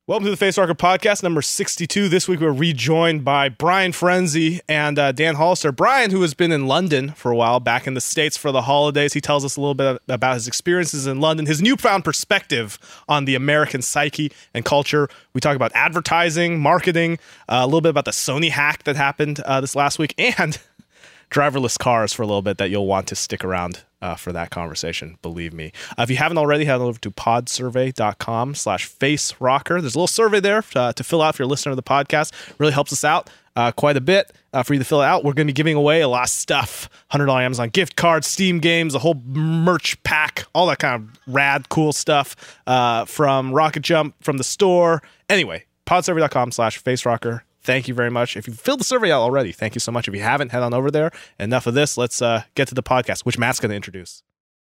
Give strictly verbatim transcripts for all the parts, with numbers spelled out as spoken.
Welcome to the Face Rocker Podcast, number sixty-two. This week we're rejoined by Brian Frenzy and uh, Dan Hollister. Brian, who has been in London for a while, back in the States for the holidays. He tells us a little bit about his experiences in London, his newfound perspective on the American psyche and culture. We talk about advertising, marketing, uh, a little bit about the Sony hack that happened uh, this last week, and driverless cars for a little bit that you'll want to stick around Uh, for that conversation, believe me. Uh, if you haven't already, head over to podsurvey.com slash face rocker. There's a little survey there uh, to fill out if you're a listener to the podcast. Really helps us out uh, quite a bit uh, for you to fill it out. We're going to be giving away a lot of stuff. one hundred dollars Amazon gift cards, Steam games, a whole merch pack, all that kind of rad, cool stuff uh, from Rocket Jump, from the store. Anyway, podsurvey.com slash face rocker. Thank you very much. If you filled the survey out already, thank you so much. If you haven't, head on over there. Enough of this. Let's uh, get to the podcast, which Matt's going to introduce.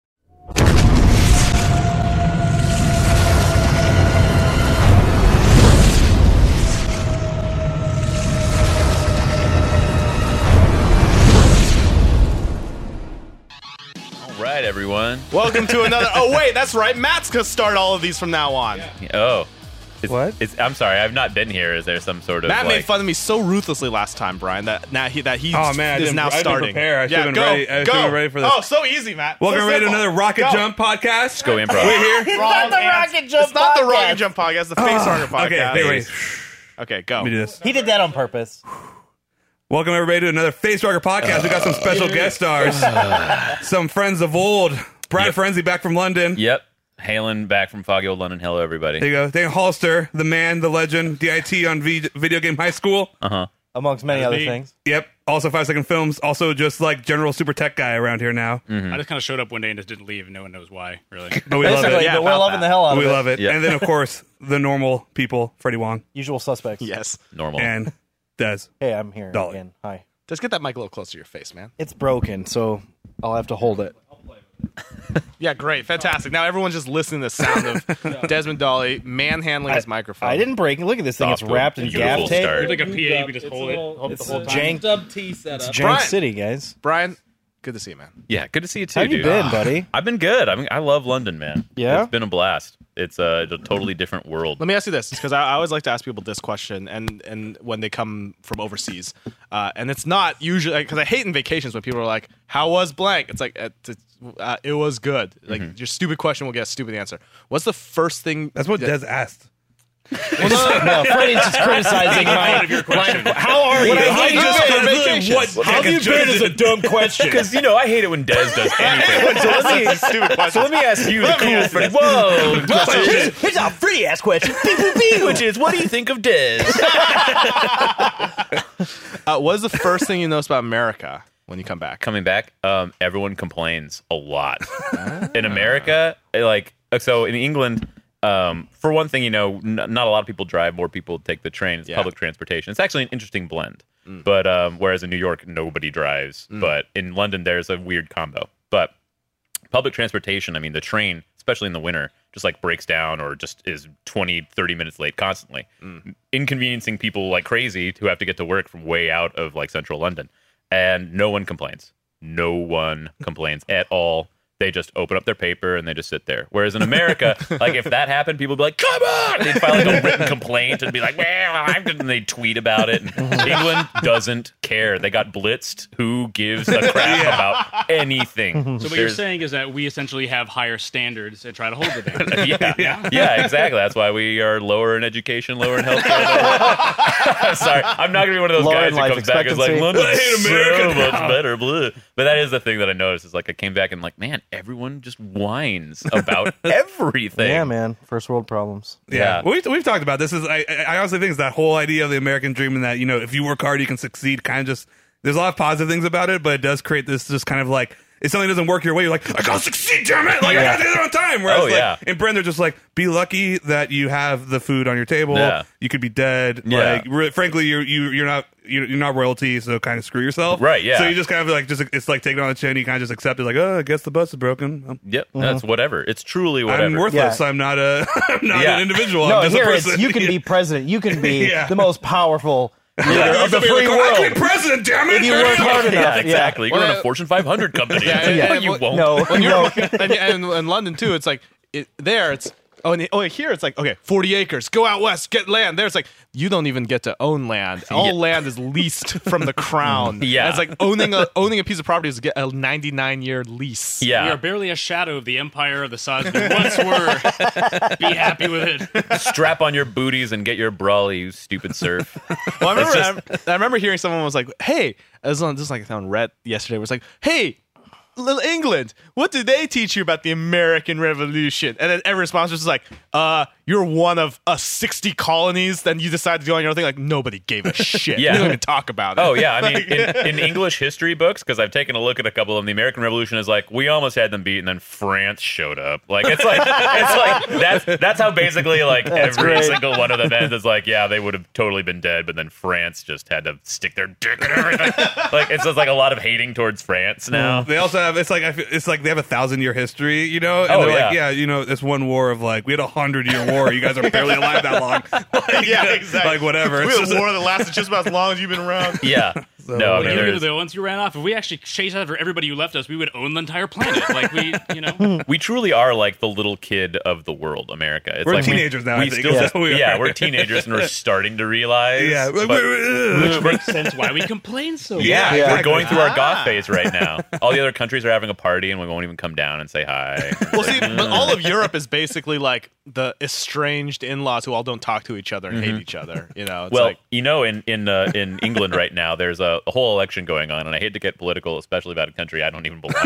All right, everyone. Welcome to another... Oh, wait, that's right. Matt's going to start all of these from now on. Yeah. Oh. It's, what? It's, I'm sorry, I've not been here. Is there some sort of Matt like... made fun of me so ruthlessly last time, Brian, that now he that he oh, man, is now I starting. I didn't prepare. I should yeah, have been, go, ready. I go. been ready for this. Oh, so easy, Matt. Welcome so ready to simple. another Rocket go. Jump podcast. Let's go improv. We're here. It's not the Rocket Jump It's not podcast. the Rocket Jump podcast, the Face Rocker podcast. Okay, wait, wait. Okay, go. Let me do this. He did that on purpose. Welcome everybody to another Face Rocker podcast. We got some special guest stars, some friends of old. Brian Yep. Frenzy back from London. Yep. Hailing back from foggy old London. Hello, everybody. There you go. Dan Hollister, the man, the legend, D I T on v- Video Game High School. Uh-huh. Amongst many other things. Yep. Also Five Second Films. Also just like general super tech guy around here now. Mm-hmm. I just kind of showed up one day and just didn't leave, and no one knows why, really. But we love Basically, it. Yeah, but we're about loving that. the hell out We of it. love it. Yeah. And then, of course, the normal people, Freddie Wong Usual suspects. Yes. Normal. and Des. Hey, I'm here Dolly. again. Hi. Just get that mic a little closer to your face, man. It's broken, so I'll have to hold it. Yeah, great. Fantastic. Now everyone's just listening to the sound of Desmond Dolly manhandling his microphone. I didn't break it. Look at this thing. Off It's to a wrapped in beautiful gaff tape. start. It's like a P A, you just hold it. Hold it the It's whole a time. jank, Dub T setup. jank Brian. city, guys. Brian, good to see you, man. Yeah, good to see you too, How have you dude. been, buddy? I've been good. I mean, I love London, man. Yeah? It's been a blast. It's a, it's a totally different world. Let me ask you this, because I, I always like to ask people this question, and and when they come from overseas, uh, and it's not usually because I hate in vacations when people are like, "How was blank?" It's like it's, uh, it was good. Like Mm-hmm. your stupid question will get a stupid answer. What's the first thing? That's what that- Des asked. No, Freddie's just criticizing my, my. How are you? How How you you been? been? Vacations. What? How have you been is a dumb question. Because, you know, I hate it when Des does anything. so, let me, stupid question. so let me ask you the cool Freddie. Whoa! Here's, here's a Freddie ass question. Beep, beep, beep. Which is, what do you think of Des? Uh, what is the first thing you notice about America when you come back? Coming back, um, everyone complains a lot. In America, like, so in England, um, for one thing, you know, n- not a lot of people drive. More people take the train. It's Yeah. public transportation. It's actually an interesting blend. But um, whereas in New York, nobody drives. But in London, there's a weird combo. But public transportation, I mean, the train, especially in the winter, just like breaks down or just is twenty, thirty minutes late constantly, inconveniencing people like crazy who have to get to work from way out of like central London. And no one complains. No one complains at all. They just open up their paper and they just sit there. Whereas in America, like if that happened, people would be like, "Come on!" And they'd file like a written complaint and be like, "Well, I'm," and they tweet about it. And England doesn't care. They got blitzed. Who gives a crap about anything? So what you're There's- saying is that we essentially have higher standards and try to hold it down. yeah, yeah, exactly. That's why we are lower in education, lower in healthcare. Sorry, I'm not gonna be one of those Lower guys in who life comes back and is like, expectancy. "London's I hate so America much now." better." Blah. But that is the thing that I noticed is like I came back and like, man, everyone just whines about everything. Yeah, man. First world problems. Yeah, Yeah. Well, we've, we've talked about this. Is I, I honestly think it's that whole idea of the American dream, and that, you know, if you work hard, you can succeed. Kind of just there's a lot of positive things about it, but it does create this just kind of like if something doesn't work your way, you're like, I gotta succeed, damn it! Like I gotta do it on time. Whereas Oh, like yeah. in Britain, they're just like, be lucky that you have the food on your table. Yeah. You could be dead. Yeah. Like re- frankly, you're you you're not you're, you're not royalty, so kind of screw yourself. Right, yeah. So you just kind of like just it's like taking on the chin. You kind of just accept it, like, oh, I guess the bus is broken. I'm, Yep, that's whatever. It's truly whatever. I'm worthless. Yeah. I'm not a I'm not Yeah. an individual. No, I'm just here a it's person. you can be president. You can be Yeah. the most powerful leader Yeah, of the somebody free like, I world. can be president, damn it! If you work hard enough. Yeah, Yeah. exactly. You're Well, in a uh, Fortune five hundred company. Yeah, No, yeah, you well, won't. No, When no. you're and, and in London too, it's like it, there. It's Oh, and oh, here it's like, okay, forty acres, go out west, get land. There it's like, you don't even get to own land. All Yeah. land is leased from the crown. Yeah. And it's like owning a owning a piece of property is to get a ninety-nine year lease. Yeah. We are barely a shadow of the empire of the Saz we once were. Be happy with it. Strap on your booties and get your brawly, you stupid serf. Well, I It's remember, I, I remember hearing someone was like, "Hey," I was on just like on Reddit yesterday. Was like, "Hey, little England, what did they teach you about the American Revolution?" And then every response was just like, "Uh, you're one of uh, sixty colonies. Then you decided to go on your own thing." Like nobody gave a shit. Yeah. We don't even talk about it. Oh yeah, I mean, in, in English history books, because I've taken a look at a couple of them, the American Revolution is like we almost had them beat, and then France showed up. Like it's like it's like that's that's how basically like every great. single one of them ends. Is like yeah, they would have totally been dead, but then France just had to stick their dick in everything. Like it's just like a lot of hating towards France now. They also have it's like I feel, it's like they have a thousand year history, you know. And Oh, they're yeah. like, yeah, you know, this one war of like we had a hundred year war. You guys are barely alive that long. Like, yeah, exactly. Like whatever. We It's had just- a war that lasted just about as long as you've been around. Yeah. no, I mean, Even there's- though once you ran off, if we actually chased after everybody who left us, we would own the entire planet. Like we, you know. we truly are like the little kid of the world, America. It's We're like we- teenagers now, I We think. still, That's what we yeah, are. we're teenagers and we're starting to realize. yeah, like, but- Which makes sense why we complain so much. Yeah, Yeah, we're exactly. going through our Ah. goth phase right now. All the other countries are having a party, and we won't even come down and say hi. Well, see, but all of Europe is basically like the estranged in-laws who all don't talk to each other and hate each other. You know, it's well, like, you know, in in uh, in England right now, there's a, a whole election going on, and I hate to get political, especially about a country I don't even belong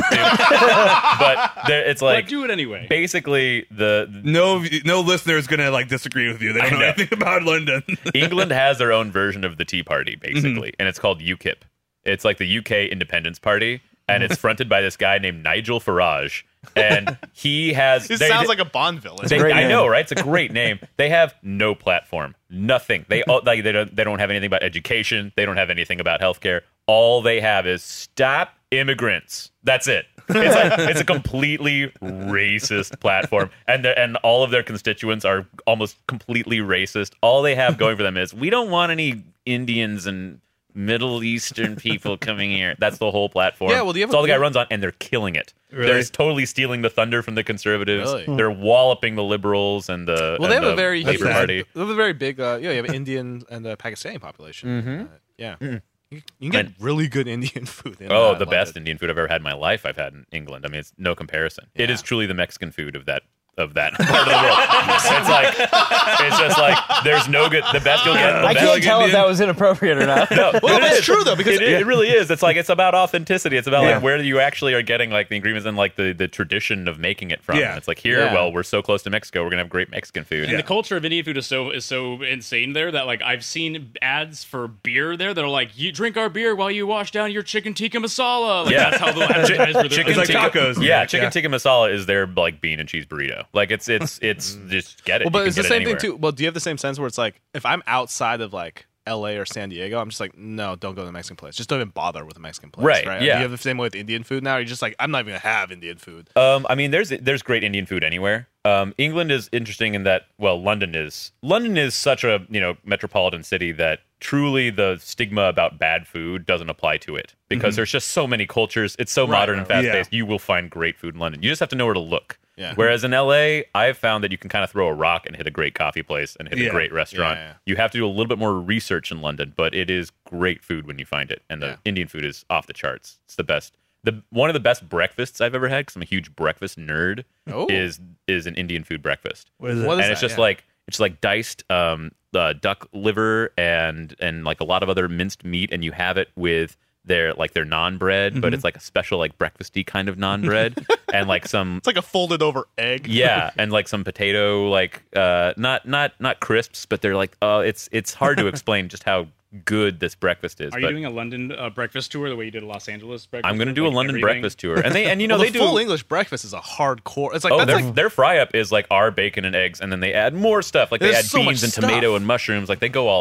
to. But there, it's But like do it anyway. basically the no, no listener is gonna like disagree with you. They don't I know know. anything about London. England has their own version of the Tea Party, basically, Mm-hmm. and it's called UKIP. It's like the U K Independence Party, and it's fronted by this guy named Nigel Farage, and he has. this they- sounds like a Bond villain. They, great I name. know, right? It's a great name. They have no platform, nothing. They all, like, they don't they don't have anything about education. They don't have anything about healthcare. All they have is stop immigrants. That's it. It's like it's a completely racist platform, and the, and all of their constituents are almost completely racist. All they have going for them is we don't want any Indians and Middle Eastern people coming here. That's the whole platform. Yeah, well, do you have That's all a- the guy runs on, and they're killing it. Really? They're totally stealing the thunder from the conservatives. Really? They're walloping the liberals and the Well, they and have a the very Labour sad. Party. They have a very big. Uh, yeah, you have Indian and uh, Pakistani population. Mm-hmm. Uh, yeah, you, you can get And- really good Indian food. In, Oh, uh, the London. best Indian food I've ever had in my life. I've had in England. I mean, it's no comparison. It Yeah. is truly the Mexican food of that of that part of the world. It's like it's just like there's no good. The best you'll get. The I best, can't tell if Indian. that was inappropriate or not. No, Well, it that's is. true though because It, it really is. It's like it's about authenticity. It's about Yeah. like where you actually are getting like the ingredients and like the, the tradition of making it from. Yeah. It's like here, Yeah. well, we're so close to Mexico, we're gonna have great Mexican food. And the culture of Indian food is so is so insane there that like I've seen ads for beer there that are like you drink our beer while you wash down your chicken tikka masala. Like Yeah. that's how they'll advertise for their Chicken It's like tikka, tacos. Yeah, Yeah. chicken Yeah. tikka masala is their like bean and cheese burrito. Like it's it's it's just get it. well, but You can it's the get it same anywhere. thing too. Well, do you have the same sense where it's like if I'm outside of like L A or San Diego, I'm just like, no, don't go to the Mexican place. Just don't even bother with the Mexican place. Right, Right. yeah. You have the same way with Indian food now. You're just like, I'm not even gonna have Indian food. Um, I mean, there's there's great Indian food anywhere. Um, England is interesting in that, well, London is London is such a you know metropolitan city that truly the stigma about bad food doesn't apply to it because there's just so many cultures. It's so Right, modern and right, fast right. paced. You will find great food in London. You just have to know where to look. Yeah. Whereas in L A, I've found that you can kind of throw a rock and hit a great coffee place and hit Yeah. a great restaurant. Yeah, yeah. You have to do a little bit more research in London, but it is great food when you find it, and the Yeah. Indian food is off the charts. It's the best. The one of the best breakfasts I've ever had because I'm a huge breakfast nerd. Oh. Is is an Indian food breakfast, What is it? What is and it's that? just Yeah. like it's like diced um, uh, duck liver and and like a lot of other minced meat, and you have it with their like their naan bread, but it's like a special like breakfasty kind of naan bread, and like some It's like a folded over egg. yeah, and like some potato like uh, not not not crisps, but they're like uh, it's it's hard to explain just how good this breakfast is. Are you but doing a London uh, breakfast tour the way you did a Los Angeles breakfast? I'm going to tour? do a Like London everything? breakfast tour, and they and you know Well, they the do full English breakfast is a hardcore. It's like Oh, that's their, like their fry up is like our bacon and eggs, and then they add more stuff. Like they There's add so much beans and stuff. tomato and mushrooms. Like they go all out.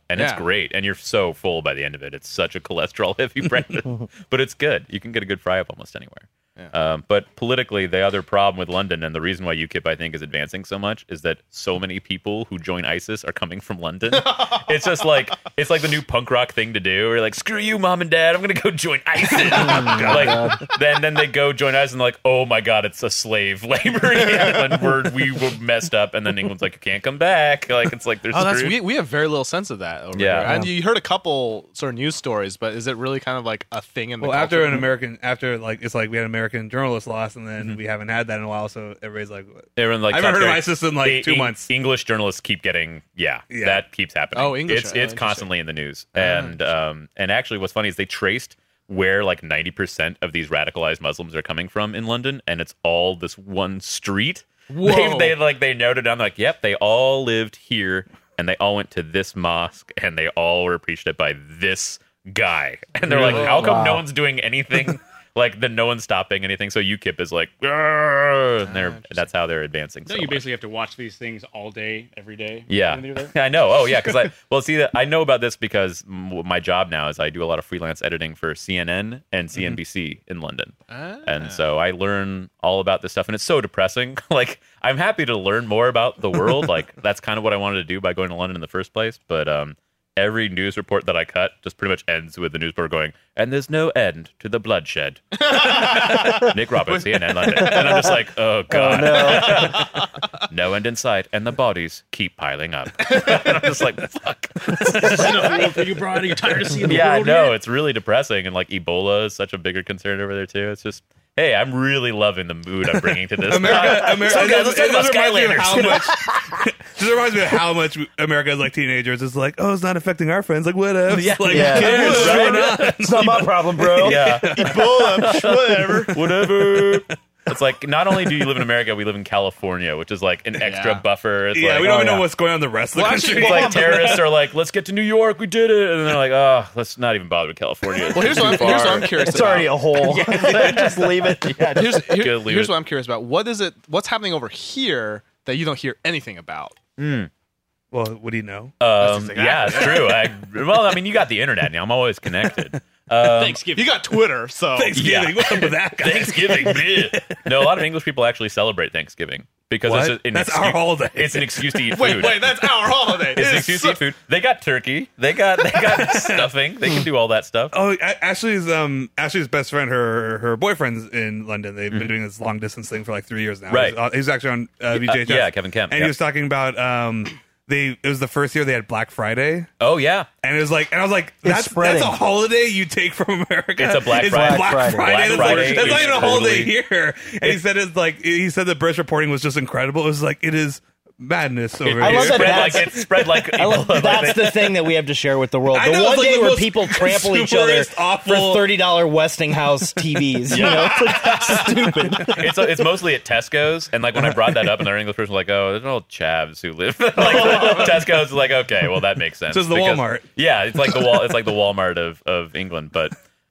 and Yeah. it's great. And you're so full by the end of it. It's such a cholesterol heavy breakfast, but it's good. You can get a good fry up almost anywhere. Um, but politically, the other problem with London, and the reason why UKIP I think is advancing so much, is that so many people who join ISIS are coming from London. It's just like it's like the new punk rock thing to do. We're like, screw you, mom and dad, I'm gonna go join ISIS. like then then they go join ISIS and like, oh my god, it's a slave labor and we're we were messed up. And then England's like, you can't come back. Like it's like there's Oh, that's we, we have very little sense of that over Yeah. here. And you heard a couple sort of news stories, but is it really kind of like a thing in the Well, after culture? an American, after like it's like we had an American journalist lost, and then we haven't had that in a while. So everybody's like, what? Everyone, like, I haven't talks heard of very- ISIS in like the two Eng- months. English journalists keep getting, yeah, Yeah. that keeps happening. Oh, English, It's oh, it's interesting. constantly in the news, and um, and actually, what's funny is they traced where like ninety percent of these radicalized Muslims are coming from in London, and it's all this one street. Whoa. They, they like they noted down like, yep, they all lived here, and they all went to this mosque, and they all were preached at by this guy, and they're like, how come no one's doing anything? Like, then no one's stopping anything. So UKIP is like, "Arr!" and they're that's how they're advancing. No, so you much. basically have to watch these things all day, every day. Yeah, when you're there. I know. Oh, yeah, because I well, see that I know about this because m- my job now is I do a lot of freelance editing for C N N and C N B C in London, and so I learn all about this stuff, and it's so depressing. Like, I'm happy to learn more about the world. Like, that's kind of what I wanted to do by going to London in the first place. But um, every news report that I cut just pretty much ends with the news report going, and there's no end to the bloodshed. Nick Roberts, C N N London. And I'm just like, oh, God. no end in sight, and the bodies keep piling up. And I'm just like, fuck. For you, Brian, are you tired of seeing the Yeah, world no, yet? it's really depressing. And like Ebola is such a bigger concern over there, too. It's just, hey, I'm really loving the mood I'm bringing to this. America, America. So, guys, let's talk it about just reminds me of Skylanders. how much. Just reminds me of how much America is like teenagers. It's like, oh, it's not affecting our friends. Like, what else? Yeah. like, Yeah. who cares? Yeah. Why not? It's not my problem, bro. Yeah. whatever. Whatever. It's like, not only do you live in America, we live in California, which is like an extra Yeah. buffer. It's Yeah, like, we don't oh, even know yeah. what's going on in the rest of the Well, country. actually, it's like terrorists are like, let's get to New York, we did it. And they're like, oh, let's not even bother with California. Well, here's what, I'm, here's what I'm curious It's about. already a hole. Just leave it. Yeah, here's here- Good, leave here's it. what I'm curious about. What is it? What's happening over here that you don't hear anything about? Well, what do you know? Um, exactly- yeah, it's true. I, well, I mean, you got the internet now. I'm always connected. Um, Thanksgiving. You got Twitter, so Thanksgiving. yeah. What's up with that, guy? Thanksgiving. bleh. No, a lot of English people actually celebrate Thanksgiving because What? it's an That's excuse, our holiday. It's an excuse to eat food. wait, wait, that's our holiday. It's an excuse to eat food. They got turkey. They got they got stuffing. They can do all that stuff. Oh, A- Ashley's um Ashley's best friend, her her boyfriend's in London. They've been doing this long distance thing for like three years now. Mm-hmm. Right. He's, uh, he's actually on uh, V J H S. Uh, yeah, Kevin Kemp, and yeah. he was talking about um they it was the first year they had Black Friday. Oh yeah, And it was like, and I was like, that's spreading. that's a holiday you take from America. It's a Black It's Friday. Black Black Friday. Friday. That's, Black like- Friday that's not is even a holiday totally- here. And he said it's like he said the British reporting was just incredible. It was like it is madness over it, here. I love it that spread like that's- it spread like. I love, like that's they- the thing that we have to share with the world. I The know, one it's like day the where most people trample each other consumerist, awful- for thirty dollar Westinghouse T Vs. You know, it's like stupid. it's it's mostly at Tesco's, and like when I brought that up, and their English person was like, "Oh, there's all chavs who live." like Tesco's is like, okay, well that makes sense. So it's the because- Walmart. Yeah, it's like the wall. It's like the Walmart of of England, but.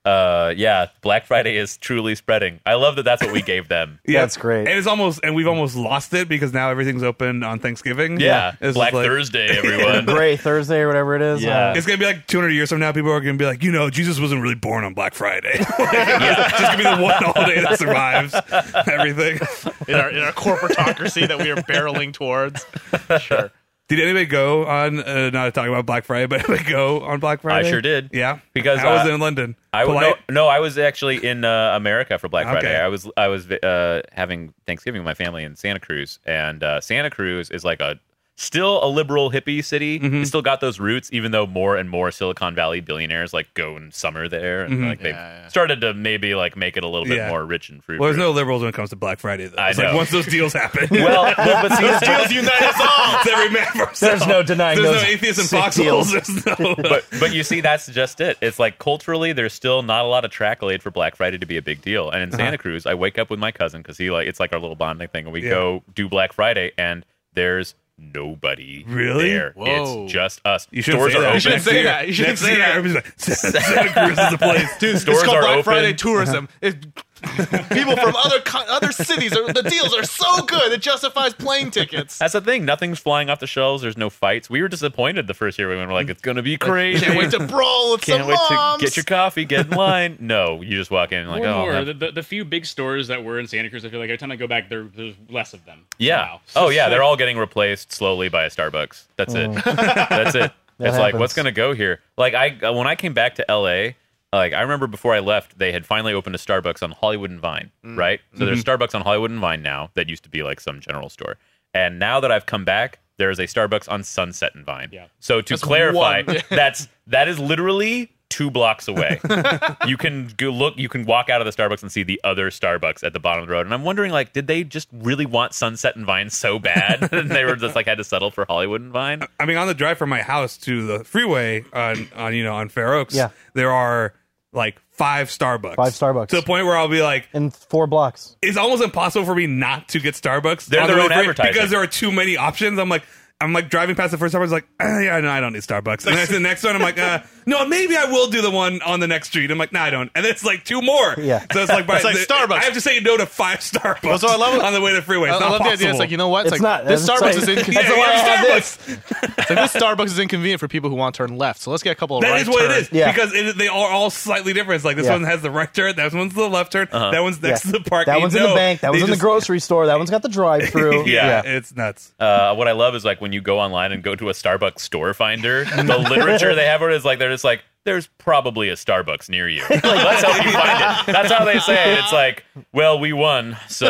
Uh yeah, Black Friday is truly spreading. I love that. That's what we gave them. Yeah. That's great. And it's almost, and we've almost lost it because now everything's open on Thanksgiving. Yeah, It's Black just like- Thursday, everyone. Gray Thursday or whatever it is. Yeah. Uh, It's gonna be like two hundred years from now. People are gonna be like, you know, Jesus wasn't really born on Black Friday. It's just gonna be the one holiday that survives everything. in our in our corporatocracy that we are barreling towards. Sure. Did anybody go on? Uh, not to talk about Black Friday, but anybody go on Black Friday? I sure did. Yeah, Because, I was uh, in London. I w- Polite? no, no, I was actually in uh, America for Black Friday. Okay. I was I was uh, having Thanksgiving with my family in Santa Cruz, and uh, Santa Cruz is like a still a liberal hippie city. Mm-hmm. It's still got those roots, even though more and more Silicon Valley billionaires like go and summer there, and like they've Yeah, yeah. started to maybe like make it a little bit Mm-hmm. Yeah. more rich and fruity. Well, there's no liberals when it comes to Black Friday, though. I It's like know. once those deals happen, well, but, but see, the deals unite us all. It's every man for himself. There's no denying There's those no atheists and sick foxholes. deals. There's no. but but you see, that's just it. It's like culturally, there's still not a lot of tracklade for Black Friday to be a big deal. And in Santa Cruz, I wake up with my cousin because he like it's like our little bonding thing, and we Yeah. go do Black Friday, and there's nobody Really? there. Whoa. It's just us. You shouldn't Stores say are that. open. You shouldn't say that. You shouldn't Next say year, that. everybody's like, Santa Cruz is the place. Dude, Stores it's called are Black open. Friday tourism. It, People from other co- other cities. Are, the deals are so good it justifies plane tickets. That's the thing. Nothing's flying off the shelves. There's no fights. We were disappointed the first year. We were like, it's going to be crazy. Can't wait to brawl with Can't some wait moms. to get your coffee, get in line. No, you just walk in and like, More and oh, more. have- The, the, the few big stores that were in Santa Cruz, I feel like every time I go back, there, there's less of them. yeah. Wow. Oh, yeah. They're all getting replaced slowly by a Starbucks. That's it. That's it. That It's like, happens. what's going to go here? Like, I when I came back to L A, like, I remember before I left, they had finally opened a Starbucks on Hollywood and Vine, right? So there's Starbucks on Hollywood and Vine now that used to be like some general store. And now that I've come back, there is a Starbucks on Sunset and Vine. Yeah. So to That's clarify, one. that's that is literally two blocks away. You can go look, you can walk out of the Starbucks and see the other Starbucks at the bottom of the road. And I'm wondering, like, did they just really want Sunset and Vine so bad and they were just like had to settle for Hollywood and Vine? I mean, on the drive from my house to the freeway on, on you know, on Fair Oaks, Yeah. there are like five Starbucks. Five Starbucks. To the point where I'll be like, In four blocks. it's almost impossible for me not to get Starbucks. They're on their the own way- advertising. because there are too many options. I'm like, I'm like driving past the first Starbucks, like, eh, yeah, no, I don't need Starbucks. And then the next one, I'm like, uh, no, maybe I will do the one on the next street. I'm like, no, I don't. And then it's like two more. Yeah. So it's like, by It's like the- Starbucks. I have to say no to five Starbucks Well, so I love it. on the way to the freeway. It's I, not I love the possible. idea. It's like, you know what? It's, It's like not. this That's Starbucks like- is inconvenient. Yeah, That's why I yeah, have Starbucks. It's like this Starbucks is inconvenient for people who want to turn left. So let's get a couple of That right is what turns. it is. Yeah. Because it, they are all slightly different. It's like this Yeah. one has the right turn, that one's the left turn, that one's next Yeah. to the parking. That one's in No, the bank. That they one's in the just- grocery store. That one's got the drive-through. Yeah, Yeah. it's nuts. Uh, what I love is like when you go online and go to a Starbucks store finder, the literature they have on it is like they're just like, there's probably a Starbucks near you. Like, let's help you find it. That's how they say it. It's like, well, we won, so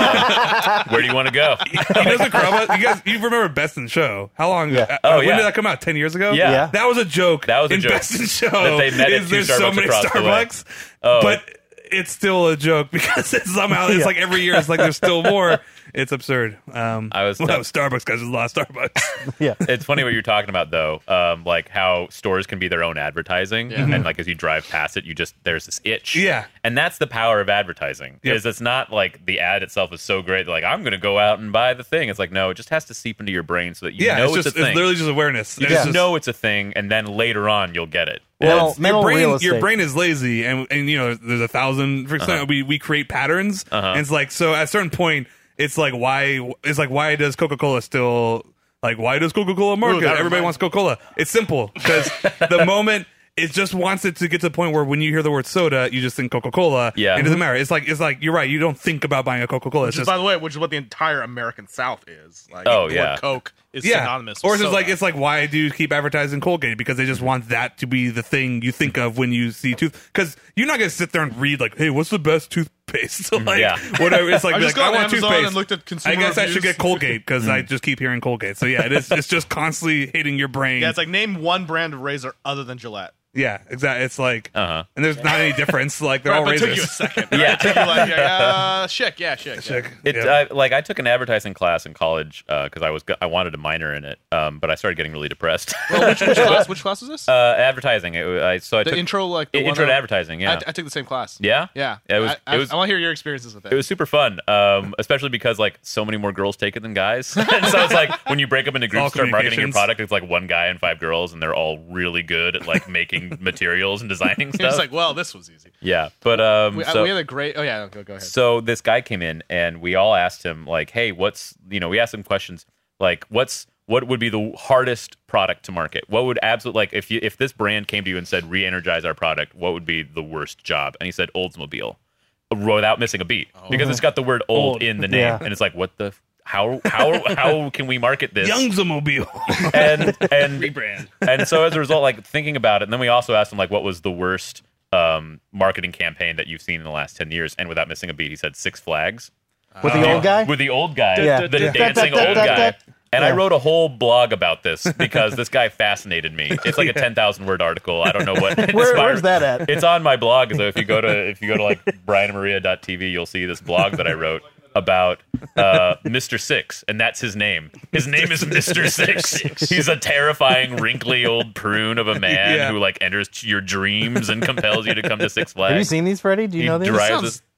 uh, where do you want to go? You know the Corona- you guys, you remember Best in Show? How long? Yeah. uh, Oh, when yeah. did that come out? Ten years ago. Yeah. Yeah. that was a joke. That was a in joke. Best in Show. That they met at is two there's so Starbucks many across the way. Starbucks, Oh. but it's still a joke because it's somehow it's Yeah. like every year it's like there's still more. It's absurd. Um, I was- well, that was Starbucks because there's a lot of Starbucks. Yeah. It's funny what you're talking about, though. Um, like how stores can be their own advertising, and like as you drive past it, you just there's this itch. Yeah. and that's the power of advertising. Yep. Is it's not like the ad itself is so great. Like I'm going to go out and buy the thing. It's like no, it just has to seep into your brain so that you yeah, know it's it's, just a thing. it's literally just awareness. you It's just just- know it's a thing, and then later on you'll get it. Well, It's- mental your brain, real your estate. brain is lazy, and and you know there's a thousand percent. Uh-huh. We we create patterns, Uh-huh. and it's like so at a certain point, it's like why it's like why does Coca Cola still like why does Coca Cola market? Ooh, that Everybody reminds- wants Coca Cola. It's simple because the moment. It just wants it to get to the point where when you hear the word soda, you just think Coca Cola. Yeah. it doesn't matter. It's like it's like you're right. You don't think about buying a Coca Cola. It's Which is, just by the way, which is what the entire American South is. Like, Oh, the yeah. word Coke is yeah. synonymous. Or with it's just soda. like it's like why do you keep advertising Colgate? Because they just want that to be the thing you think of when you see tooth. Because you're not gonna sit there and read like, hey, what's the best toothpaste? So like Yeah. whatever. It's like, I be just like, got I on want Amazon toothpaste. and looked at consumer I guess I should reviews. get Colgate because I just keep hearing Colgate. So yeah, it is. It's just constantly hitting your brain. yeah, it's like name one brand of razor other than Gillette. yeah, exactly. It's like, Uh-huh. and there's not any difference. Like they're Right, all but it took razors. you a second. Yeah. Yeah, it took you like uh, Schick, yeah, Schick. Check. It Yeah. I, like I took an advertising class in college because I was go- I wanted to minor in it, um, but I started getting really depressed. Well, which, which class? Which class is this? uh, advertising. It, I so I the took intro, like the i- one intro to that- advertising. Yeah, I, I took the same class. yeah, Yeah, It was. I, I, it was. I want to hear your experiences with it. It was super fun, um, especially because like so many more girls take it than guys. And so it's like when you break up into groups, all and start marketing your communications. product. It's like one guy and five girls, and they're all really good at like making materials and designing stuff. It's like, well, this was easy. yeah, but um, We, so we had a great. Oh yeah, go, go ahead. so this guy came in, and we all asked him like, "Hey, what's you know?" We asked him questions like, "What's what would be the hardest product to market? What would absolutely like if you if this brand came to you and said re-energize our product? What would be the worst job?" And he said Oldsmobile, without missing a beat, because it's got the word "old" Old. in the name, Yeah. and it's like, what the. How how how can we market this? Youngsmobile. and and Rebrand. and so as a result, like thinking about it, and then we also asked him like, what was the worst um, marketing campaign that you've seen in the last ten years? And without missing a beat, he said Six Flags With the old guy? with the old guy, Yeah. the Yeah. dancing Da, da, old da, da, guy. da. And I Yeah. wrote a whole blog about this because this guy fascinated me. It's like a ten thousand word article. I don't know what. Where, inspired- where's that at? It's on my blog. So if you go to if you go to like brian maria dot t v, you'll see this blog that I wrote about uh, Mister Six, and that's his name. His name is Mister Six. He's a terrifying, wrinkly old prune of a man Yeah. who like enters your dreams and compels you to come to Six Flags. Have you seen these, Freddie? Do you He know these? drives sounds this-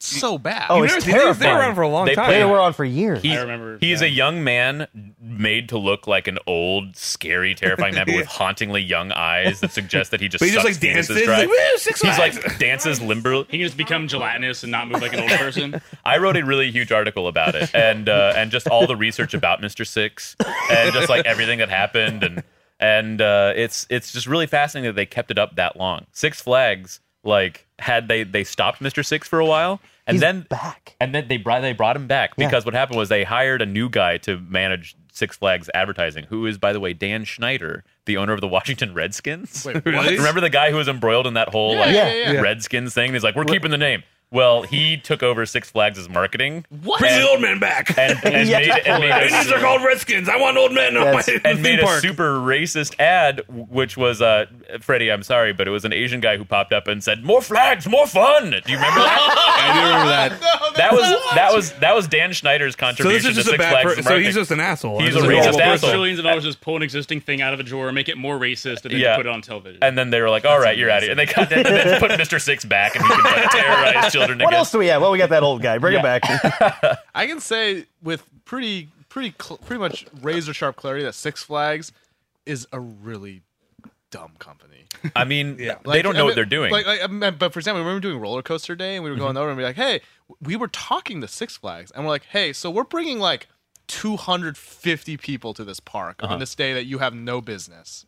so bad. Oh, You it's never seen these? They were terrifying. around for a long They time. play- They were on for years. He's, I remember, He's yeah. a young man made to look like an old, scary, terrifying man, but with hauntingly young eyes that suggest that he just. But he just sucks like dances. penises dry. Like, woo, Six He's Flags. like dances limber. He can just become gelatinous and not move like an old person. I wrote a really huge article about it, and uh, and just all the research about Mister Six, and just like everything that happened, and and uh, it's it's just really fascinating that they kept it up that long. Six Flags, like had they they stopped Mister Six for a while, and He's then back. and then they brought they brought him back Yeah. because what happened was they hired a new guy to manage Six Flags advertising, who is, by the way, Dan Schneider, the owner of the Washington Redskins. Wait, Really? Remember the guy who was embroiled in that whole like yeah, yeah, yeah. Redskins thing? He's like, we're keeping the name. Well, he took over Six Flags' marketing. What? Bring the old man back. And, and Yeah. made, and made a Indians are called Redskins. I want old men on my That's- theme and made a park. super racist ad, which was uh, Freddie. I'm sorry, but it was an Asian guy who popped up and said, "More flags, more fun." Do you remember that? I do remember that. that was that was that was Dan Schneider's So contribution this is just to a Six bad. Flags. Per- so marketing. he's just an asshole. He's Just a horrible racist person. asshole. Trillions of dollars just pull an existing thing out of a drawer, make it more racist, and then Yeah. put it on television. And then they were like, "All right, you're out of here." And they got and then put Mister Six back, and he could like, terrorize children What again. else do we have? Well, we got that old guy. Bring Yeah. it back. I can say with pretty pretty cl- pretty much razor sharp clarity that Six Flags is a really dumb company. I mean, Yeah. they Like, don't know I what mean- they're doing. Like, like, I mean, but for example, we were doing roller coaster day, and we were going over and be like, "Hey, we were talking to Six Flags, and we're like, hey, so we're bringing like two hundred fifty people to this park Uh-huh. on this day that you have no business.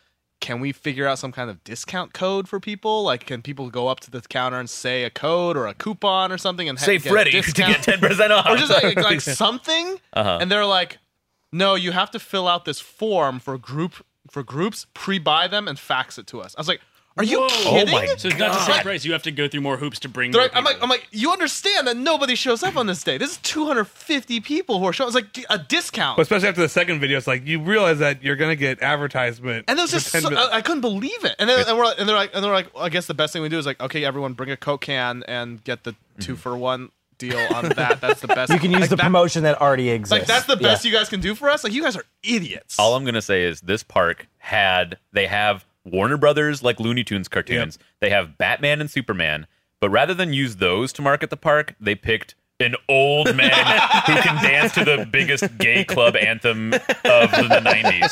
Can we figure out some kind of discount code for people? Like, can people go up to the counter and say a code or a coupon or something and ha- Say get a Freddie to discount? get ten percent off. or just like, like something?" Uh-huh. And they're like, "No, you have to fill out this form for group for groups, pre-buy them, and fax it to us." I was like, "Are you Whoa. kidding?" Oh my So it's not the same price. You have to go through more hoops to bring. They're more like, I'm like, people. I'm like, you understand that nobody shows up on this day. This is two hundred fifty people who are showing. It's like d- a discount. But especially after the second video, it's like you realize that you're gonna get advertisement. And it was for just, ten so, minutes. I, I couldn't believe it. And then, and we're like, and they're like, and they're like, well, I guess the best thing we do is like, okay, everyone bring a Coke can and get the two for one deal on that. That's the best. You can use like the that, promotion that already exists. Like that's the best Yeah. you guys can do for us. Like you guys are idiots. All I'm gonna say is this park had they have Warner Brothers like Looney Tunes cartoons. They have Batman and Superman, but rather than use those to market the park, they picked an old man who can dance to the biggest gay club anthem of the nineties.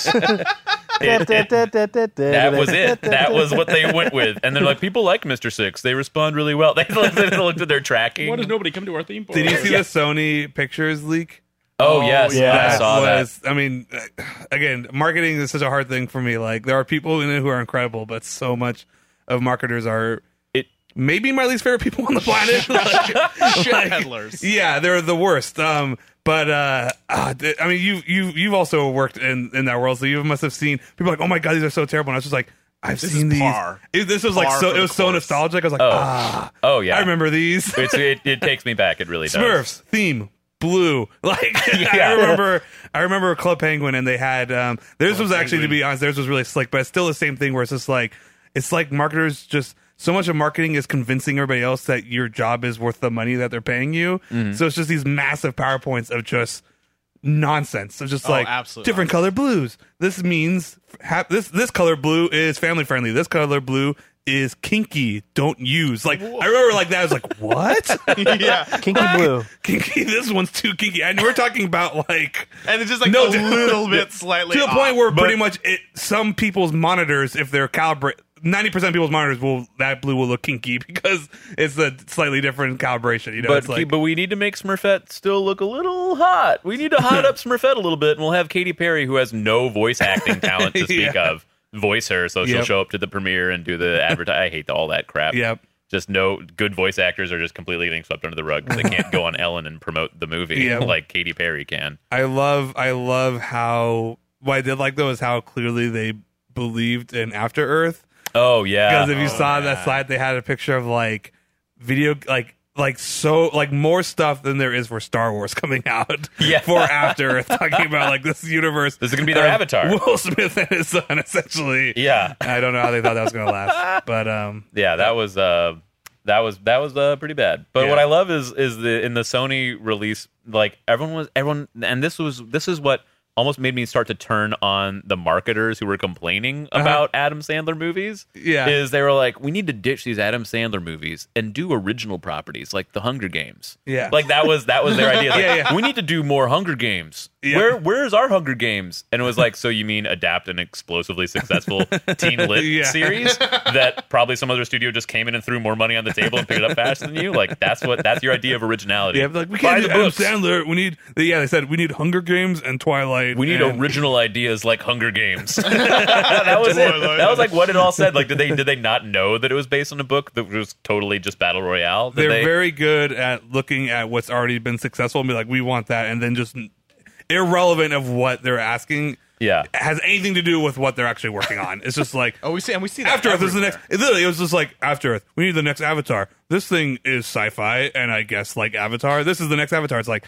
It- it- that was it. That was what they went with. And they're like, people like Mister Six. They respond really well. They looked, they looked at their tracking. Why does nobody come to our theme park? Did you see the Sony Pictures leak? Oh, yes. yeah. I That saw was, I mean, uh, again, marketing is such a hard thing for me. Like, there are people in it who are incredible, but so much of marketers are It- maybe my least favorite people on the planet. Like, Shit like, peddlers. yeah, they're the worst. Um, but uh, uh, th- I mean, you you you've also worked in in that world, so you must have seen people like, oh my god, these are so terrible. And I was just like, I've This seen is these. par. It- this was like Par so for it the was so course. nostalgic. I was like, Oh. ah, Oh, yeah. I remember these. It's, it, it takes me back. It really does. Smurfs theme blue. Like I Yeah. remember, I remember Club Penguin, and they had um, theirs was actually, to Penguin. be honest, theirs was really slick, but it's still the same thing where it's just like it's like marketers just. So much of marketing is convincing everybody else that your job is worth the money that they're paying you. Mm-hmm. So it's just these massive PowerPoints of just nonsense. So just Oh, like absolutely different color blues. This means ha- this this color blue is family friendly. This color blue is kinky. Don't use. Like I remember like that. I was like, what? yeah. Kinky Blue. Kinky. This one's too kinky. And we're talking about like And it's just like No, a to- little bit slightly to the off. point where pretty much it, some people's monitors, if they're calibrate, ninety percent of people's monitors will that blue will look kinky because it's a slightly different calibration. You know, But, it's like but we need to make Smurfette still look a little hot. We need to hot up Smurfette a little bit, and we'll have Katy Perry, who has no voice acting talent to speak Yeah. of, voice her, so she'll Yep. show up to the premiere and do the advertise. I hate all that crap. Yep. Just no good voice actors are just completely getting swept under the rug because they can't go on Ellen and promote the movie Yep. like Katy Perry can. I love I love how what I did like though is how clearly they believed in After Earth. Oh yeah, Because if you saw that slide, they had a picture of like video, like like so like more stuff than there is for Star Wars coming out. Yeah. For After Earth, talking about like this universe. This is gonna be their of Avatar. Will Smith and his son, essentially. yeah, I don't know how they thought that was gonna last, but um, yeah. That was uh, that was that was uh, pretty bad. But Yeah. what I love is is the in the Sony release, like everyone was everyone, and this was this is what almost made me start to turn on the marketers who were complaining about Adam Sandler movies. Yeah. Is they were like, we need to ditch these Adam Sandler movies and do original properties like The Hunger Games. Yeah. Like that was that was their idea. Like, Yeah, yeah. we need to do more Hunger Games. Yeah. Where where's our Hunger Games? And it was like, so you mean adapt an explosively successful teen lit Yeah. series that probably some other studio just came in and threw more money on the table and picked it up faster than you? Like that's what that's your idea of originality. Yeah, like we Buy can't do the Adam books. Sandler. We need, yeah, they said we need Hunger Games and Twilight. We need and, original ideas like Hunger Games. That was it. That was like what it all said. Like, did they did they not know that it was based on a book that was totally just battle royale? Did They're they, very good at looking at what's already been successful and be like, we want that, and then just irrelevant of what they're asking. yeah. Has anything to do with what they're actually working on. It's just like, Oh, we see, and we see that After Earth is the everywhere. next. It literally, it was just like After Earth. We need the next Avatar. This thing is sci-fi, and I guess like Avatar. This is the next Avatar. It's like,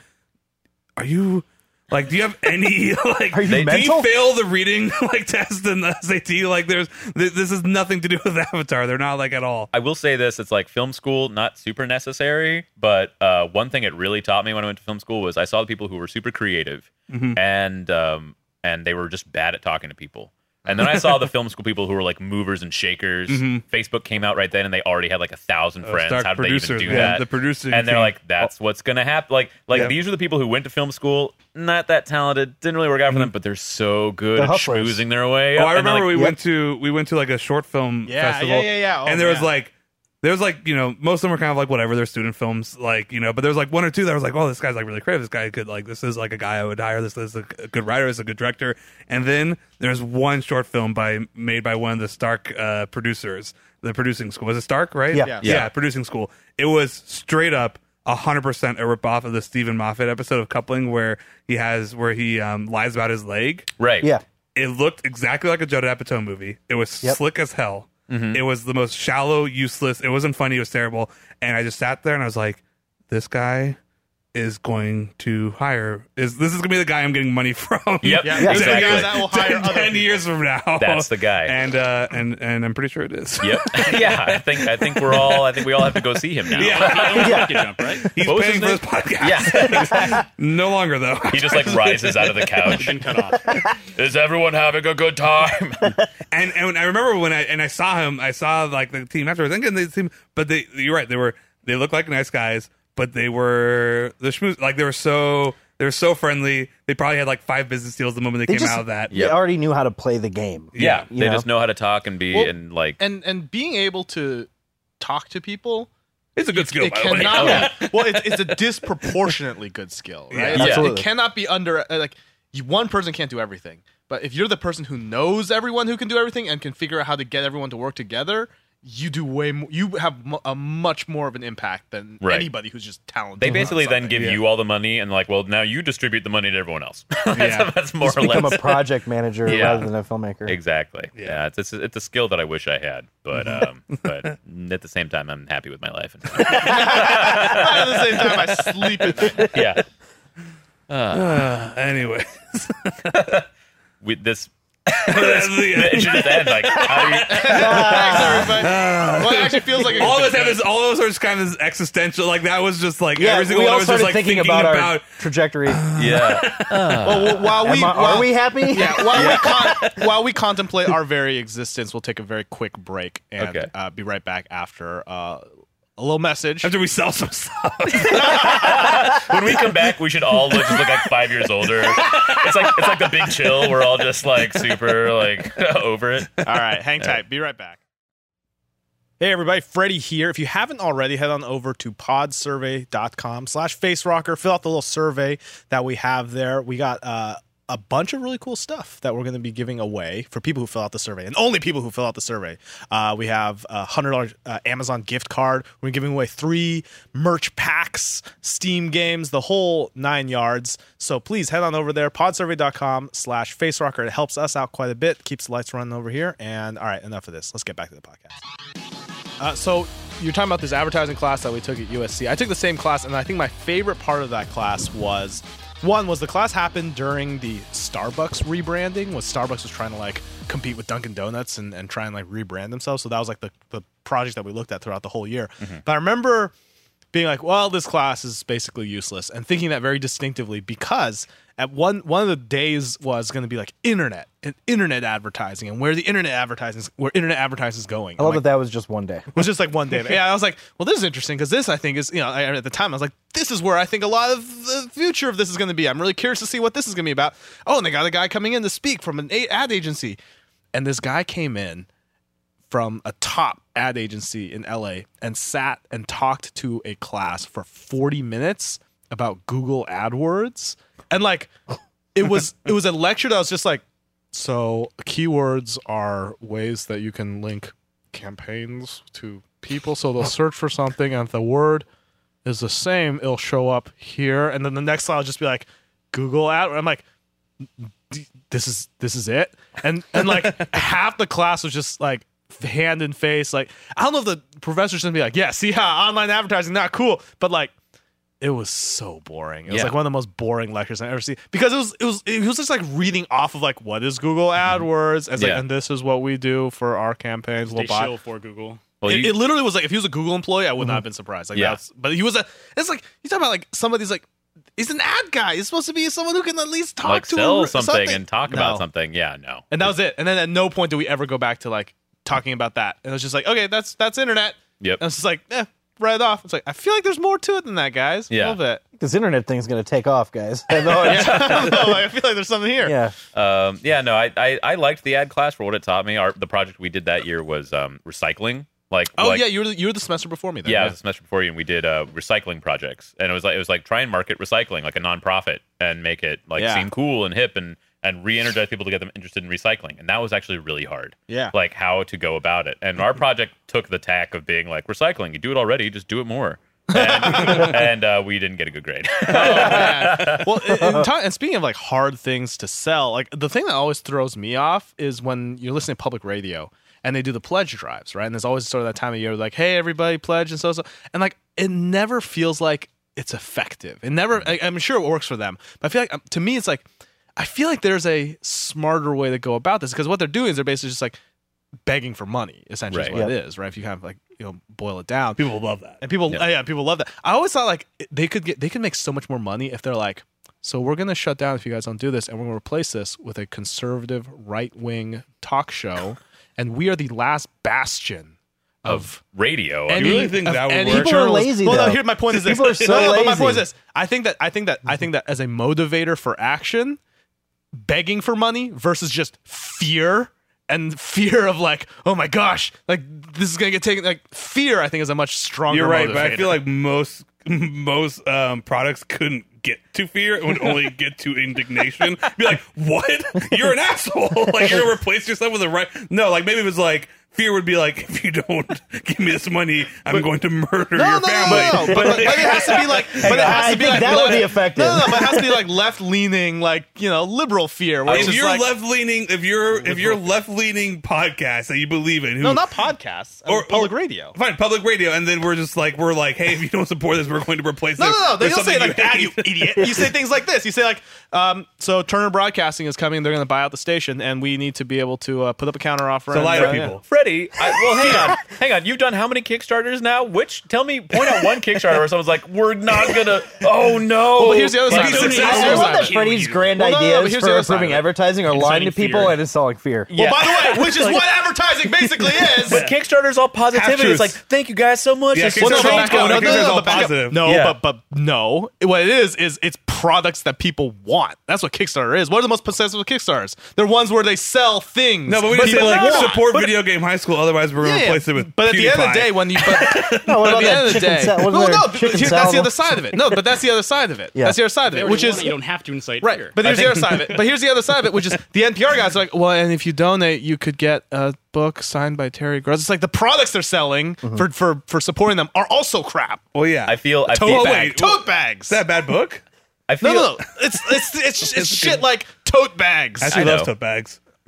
are you like? Do you have any like? Are you do mental? you fail the reading like test in the S A T? Like, there's th- this has nothing to do with Avatar. They're not like at all. I will say this: it's like film school, not super necessary. But uh, one thing it really taught me when I went to film school was I saw the people who were super creative, and um, and they were just bad at talking to people. And then I saw the film school people who were like movers and shakers. Facebook came out right then, and they already had like a thousand friends. Stark How did they producers, even do yeah, that? the producing and they're team. like, "That's what's gonna happen." Like, like Yeah. these are the people who went to film school, not that talented, didn't really work out for them, but they're so good The at hustlers. schmoozing their way. Oh, up. I And they're remember like, we went to we went to like a short film Yeah, festival. yeah, yeah, yeah. Oh, and there was man. like there was like, you know, most of them were kind of like whatever, they're student films, like, you know, but there was like one or two that was like, oh, this guy's like really creative. This guy could like this is like a guy I would hire. This is a good writer, this is a good director. And then there's one short film by made by one of the Stark uh, producers, the producing school. Was it Stark, right? Yeah. Yeah. yeah, producing school. It was straight up a hundred percent a ripoff of the Stephen Moffat episode of Coupling where he has where he um, lies about his leg. right, Yeah. It looked exactly like a Judd Apatow movie. It was Yep. slick as hell. It was the most shallow, useless. It wasn't funny. It was terrible. And I just sat there and I was like, this guy is going to hire. Is This is going to be the guy I'm getting money from. Yep, Yeah, yeah, these are the exactly. guys that will hire ten, other ten people. years from now. That's the guy. And uh, and and I'm pretty sure it is. Yep. yeah, I think I think we're all I think we all have to go see him now. Yeah. Monkey jump, right? He's What was paying his for this podcast. Yeah. No longer, though. He just like rises out of the couch. Been cut off. Is everyone having a good time? And and I remember when I and I saw him, I saw like the team afterwards. Thinking they team, but they you're right. They were they looked like nice guys, but they were the schmooze like they were so they were so friendly. They probably had like five business deals the moment they, They came just- out of that. They already knew how to play the game. Yeah, You they know? just know how to talk and be Well, and like and and being able to talk to people, It's a good skill, it by the way. cannot. Oh, be, well, it's, it's a disproportionately good skill, right? Yeah. It's like, Absolutely. it cannot be under like you, one person can't do everything, but if you're the person who knows everyone who can do everything and can figure out how to get everyone to work together, you do way more. You have mu- a much more of an impact than Right. anybody who's just talented. they on basically then something. give Yeah. you all the money and like, well, now you distribute the money to everyone else. that's, Yeah. that's more Just or become less a project manager Yeah. rather than a filmmaker. exactly. Yeah. Yeah, it's, it's it's a skill that I wish I had, but um, but at the same time, I'm happy with my life. At the same time, I sleep at night. yeah, Uh, anyway, we, this That's the end. it should just end like how do you, Thanks, everybody. Well, it actually feels like a all of us have this. All of us are just kind of this existential. Like that was just like Yeah, every single we one all of us was started like thinking, thinking about, about. our trajectory. yeah. Well, while we Am I- while, are we happy? Yeah, while we con- while we contemplate our very existence, we'll take a very quick break and Okay. uh, be right back after uh, a little message. After we sell some stuff. When we come back, we should all look, just look like five years older. It's like it's like the Big Chill. We're all just like super like over it. All right, hang tight. Be right back. Hey everybody, Freddie here. If you haven't already, head on over to podsurvey.com slash facerocker. Fill out the little survey that we have there. We got uh, a bunch of really cool stuff that we're going to be giving away for people who fill out the survey, and only people who fill out the survey. Uh, we have a one hundred dollars uh, Amazon gift card. We're giving away three merch packs, Steam games, the whole nine yards. So please head on over there, podsurvey.com slash facerocker. It helps us out quite a bit, keeps the lights running over here. And all right, enough of this. Let's get back to the podcast. Uh, so you're talking about this advertising class that we took at U S C. I took the same class, and I think my favorite part of that class was one was the class happened during the Starbucks rebranding. Was Starbucks was trying to like compete with Dunkin' Donuts and, and try and like rebrand themselves. So that was like the the project that we looked at throughout the whole year. But I remember being like, well, this class is basically useless, and thinking that very distinctively because at one one of the days was going to be like internet and internet advertising and where the internet advertising is, where internet advertising is going. I love like, that that was just one day. it was just like one day. But yeah, I was like, well, this is interesting because this I think is, you know, I, at the time I was like, this is where I think a lot of the future of this is going to be. I'm really curious to see what this is going to be about. Oh, and they got a guy coming in to speak from an ad agency, and this guy came in from a top ad agency in L A and sat and talked to a class for forty minutes about Google AdWords. And like it was it was a lecture that was just like, so keywords are ways that you can link campaigns to people, so they'll search for something and if the word is the same, it'll show up here, and then the next slide will just be like Google Ad. I'm like, this is this is it. And and like half the class was just like hand in face, like I don't know if the professor's gonna be like, yeah, see how online advertising not cool, but like it was so boring. It was Yeah. like one of the most boring lectures I've ever seen because it was it was it was just like reading off of like what is Google AdWords as like Yeah. and this is what we do for our campaigns. They We'll buy- shill for Google. Well, it, you- it literally was like if he was a Google employee, I would not have been surprised. Like Yeah. that's but he was a it's like you talking about like somebody's like he's an ad guy. He's supposed to be someone who can at least talk like to sell a, something, and talk No. about something. Yeah, no. And that was it. And then at no point do we ever go back to like talking about that. And it was just like, okay, that's that's internet. Yep. And it's just like, eh, write it off. It's like I feel like there's more to it than that, guys. Yeah. A little bit. This internet thing's going to take off, guys. I know Yeah. it's- I don't know. Like, I feel like there's something here. yeah. Um, yeah, no, I, I I liked the ad class for what it taught me. Our the project we did that year was um, recycling. Like, Oh like, yeah, you were the, you were the semester before me then. yeah, it was a semester before you, and we did uh, recycling projects, and it was like it was like try and market recycling like a nonprofit and make it like Yeah. seem cool and hip and and re-energize people to get them interested in recycling, and that was actually really hard. Yeah. like how to go about it, and our project took the tack of being like recycling. You do it already, just do it more. and and uh, we didn't get a good grade. Well, and, and, ta- and speaking of like hard things to sell, like the thing that always throws me off is when you're listening to public radio and they do the pledge drives, right? And there's always sort of that time of year like, hey, everybody pledge and so so, and like it never feels like it's effective. It never. I, I'm sure it works for them, but I feel like um, to me it's like I feel like there's a smarter way to go about this because what they're doing is they're basically just like begging for money, essentially, is Right. what it is, right? If you kind of like you know boil it down, People love that. and people, Yeah. yeah. people love that. I always thought like they could get, they could make so much more money if they're like, so we're gonna shut down if you guys don't do this, and we're gonna replace this with a conservative right wing talk show, and we are the last bastion of Radio. I any. mean, really think of that would any work? People are journalist- lazy, Well, no, though. here my point is this. People are so no, no, but my lazy. point is this. I think that I think that I think that as a motivator for action, begging for money versus just fear. And fear of like, oh my gosh, like this is gonna get taken. Like fear, I think, is a much stronger. You're right, but I motivator. feel like most most um, products couldn't get to fear; it would only get to indignation. Be like, "What? You're an asshole! Like you're gonna replace yourself with a right?" No, like maybe it was like fear would be like, "If you don't give me this money, I'm going to murder No, your no, family." no, no, no. But, but, but it has to be like, but it has I to be think like that would left- be effective. No, no, no, but it has to be like left leaning, like you know, liberal fear. Where it's If just you're like, left leaning, if you're if you're left leaning podcast that you believe in, who, no, not podcasts, I mean, or public or- radio. fine, public radio, and then we're just like we're like, hey, if you don't support this, we're going to replace No, it. no, no. They with don't say something like that, you hate. idiot. You say things like this. You say like, um, so Turner Broadcasting is coming. They're going to buy out the station, and we need to be able to uh, put up a counter offer. So and, lie to uh, people. Freddie, I, well, hang on, hang on. You've done how many Kickstarters now? Which tell me, point out one Kickstarter where someone's like, "We're not gonna." Oh no! Well, but here's the other Like, side. be Here's the successful. other I love side. that Freddie's grand Well, no, no, no, but ideas here's the for other side improving of it. advertising are lying to Inciting people fear. and installing fear. Well, Yeah. by the way, which is what advertising basically is. But Kickstarter's all positivity. Half-truths. It's like, thank you guys so much. Yeah, This Well, no, Kickstarter's but all back positive. up. No, no, Kickstarter's no, all but back up. positive. No, Yeah. but but no. What it is is it's products that people want. That's what Kickstarter is. What are the most successful Kickstarters? They're ones where they sell things. No, but we that just say people like want. support But- video game high school. Otherwise, we're going to Yeah, yeah. replace it with. But at the end of PewDiePie. the day, when you but, No, what but at about the that end of the chicken day, sal- wasn't no, there no, chicken here- that's salad? the other side of it. No, but that's the other side of it. Yeah. That's the other side of They it, already which want is it, you don't have to incite right. fear. But here's the other side of it. But here's the other side of it, which is the N P R guys are like, well, and if you donate, you could get a book signed by Terry Gross. It's like the products they're selling for, for for supporting them are also crap. Well, yeah. I feel. I Tote, feel. Oh, bag, wait, tote what- bags. Is that a bad book? I feel. no, no, no. It's it's it's, it's shit like tote bags. Actually, I know. loves tote bags.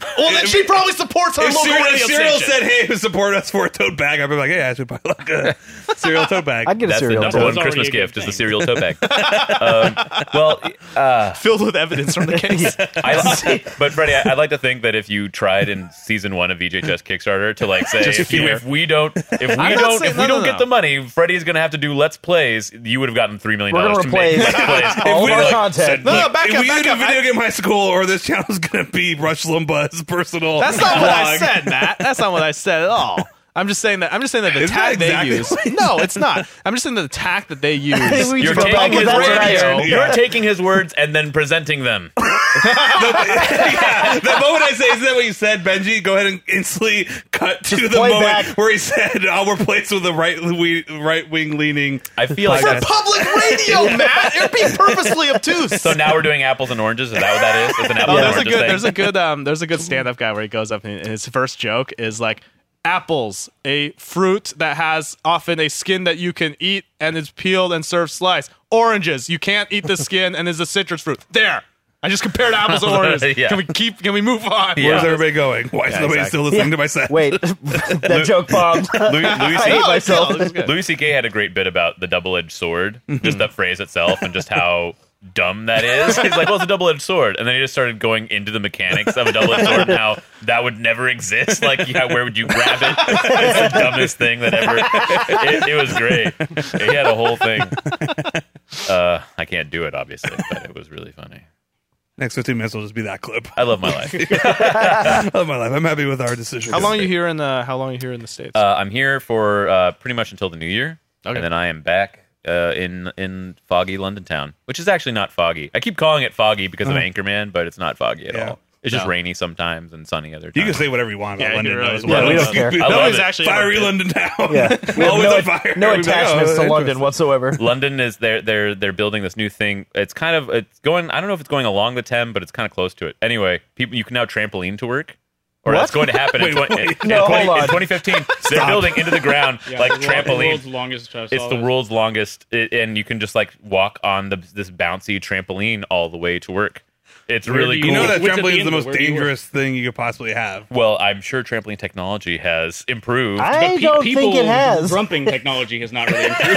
Well, then she probably supports our If local Cyril, radio if Cyril station. said, "Hey, support us for a tote bag," I'd be like, "Yeah, I should buy like a cereal tote bag." I'd get a That's the cereal. number tote. one That's already Christmas a good gift is the thing. cereal tote bag. um, well, uh, Filled with evidence from the case. I, but Freddie, I- I'd like to think that if you tried in season one of V H S Kickstarter to like say, if, you, if we don't, if we I'm not don't, saying- if we no, no, don't no. get the money, Freddie's going to have to do Let's Plays. You would have gotten three million We're dollars gonna to make replace Let's Plays. all we of our like content. No, no, back if up, we back either do up. video I- game high school or this channel's gonna be Rush Limbaugh's personal. That's not what I blog. said, Matt. That's not what I said at all. I'm just saying that. I'm just saying that the Isn't that tack they exactly use. what you No, it's not. I'm just saying that the tack that they use. We You're just go back taking with his that's what I words. heard. Yeah. You're taking his words and then presenting them. yeah, the moment I say, "Isn't that what you said, Benji?" Go ahead and instantly cut to Just the play moment back. where he said, "I'll replace with a right we, right wing leaning." I feel like For that's, public radio, Matt. You're being purposely obtuse. so. Now we're doing apples and oranges. Is that what that is? It's an apple Oh, and there's a oranges good, thing. there's a good, um, there's a good stand-up guy where he goes up and and his first joke is like, apples, a fruit that has often a skin that you can eat and is peeled and served sliced. Oranges, you can't eat the skin and is a citrus fruit. There, I just compared apples and oranges. Yeah. Can we keep? Can we move on? Yeah. Where's everybody going? Why is Yeah, nobody exactly. still listening to my set? Wait, that joke bombed. Louis, Louis I C. hate Oh, myself. no, it's good. Louis C K had a great bit about the double-edged sword, just that phrase itself, and just how dumb that is. He's like, well, it's a double-edged sword. And then he just started going into the mechanics of a double-edged sword and how that would never exist. Like, yeah, where would you grab it? It's the dumbest thing that ever... It, it was great. He had a whole thing. Uh, I can't do it, obviously, but it was really funny. Next fifteen minutes will just be that clip. I love my life. I love my life. I'm happy with our decision. How long are you here in the? How long are you here in the States? Uh, I'm here for uh, pretty much until the new year, Okay. and then I am back uh, in in foggy London town, which is actually not foggy. I keep calling it foggy because of Anchorman, but it's not foggy at Yeah. all. It's just No. rainy sometimes and sunny other times. You can say whatever you want about Yeah, London. you really- though, as yeah, well. we don't care. I love Nobody's it. actually Fiery ever- London town. Yeah, we have Always no, on fire. no We'd be like, attachments oh, to London interesting. whatsoever. London is they're they're they're building this new thing. It's kind of it's going. I don't know if it's going along the Thames, but it's kind of close to it. Anyway, people you can now trampoline to work. Or that's going to happen in, Wait, twenty, wait. in, No, twenty, hold on. in twenty fifteen. They're building into the ground Yeah, like the world- the trampoline. world's longest. Uh, It's the solid. world's longest, it, and you can just like walk on the, this bouncy trampoline all the way to work. It's Where really do cool. You know that What's at the trampoline is end the of it? most Where do you work? dangerous thing you could possibly have. Well, I'm sure trampoline technology has improved. I Pe- don't people think it has. Grumping technology has not really improved.